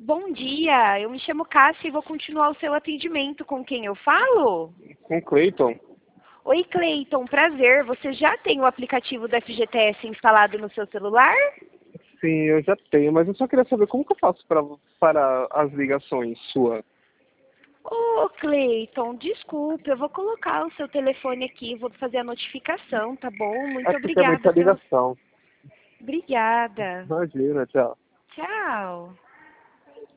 Bom dia, eu me chamo Cássia e vou continuar o seu atendimento. Com quem eu falo? Com Cleiton? Oi, Cleiton, prazer. Você já tem o aplicativo do FGTS instalado no seu celular? Sim, eu já tenho, mas eu só queria saber como que eu faço para as ligações sua. Ô, Cleiton, desculpe, eu vou colocar o seu telefone aqui, vou fazer a notificação, tá bom? É Muito porque é obrigada muita pelo... ligação. Obrigada. Imagina, tchau. Tchau.